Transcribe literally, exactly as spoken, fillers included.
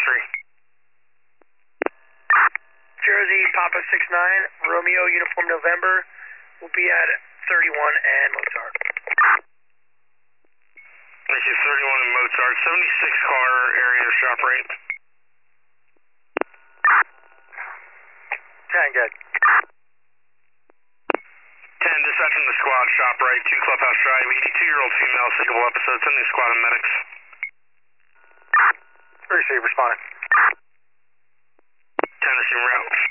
three. Jersey, Papa six nine, Romeo, Uniform November, will be at thirty-one and Mozart. Thank you, thirty-one and Mozart, seventy-six car area shop rate. ten, good. ten, dispatching the squad, shop right, two Clubhouse Drive, eighty-two-year-old female, sickable episode, sending squad and medics. Receive, responding. ten, assume route.